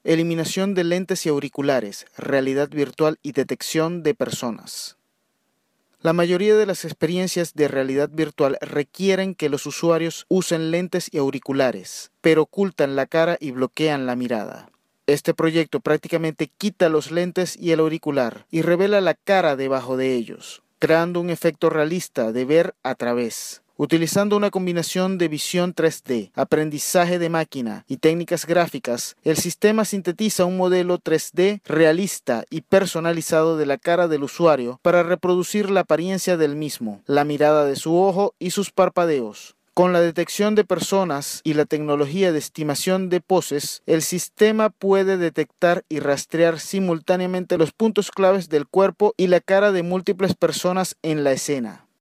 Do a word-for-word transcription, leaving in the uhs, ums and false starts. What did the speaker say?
eliminación de lentes y auriculares, realidad virtual y detección de personas. La mayoría de las experiencias de realidad virtual requieren que los usuarios usen lentes y auriculares, pero ocultan la cara y bloquean la mirada. Este proyecto prácticamente quita los lentes y el auricular y revela la cara debajo de ellos, creando un efecto realista de ver a través. Utilizando una combinación de visión tres D, aprendizaje de máquina y técnicas gráficas, el sistema sintetiza un modelo tres D realista y personalizado de la cara del usuario para reproducir la apariencia del mismo, la mirada de su ojo y sus parpadeos. Con la detección de personas y la tecnología de estimación de poses, el sistema puede detectar y rastrear simultáneamente los puntos claves del cuerpo y la cara de múltiples personas en la escena.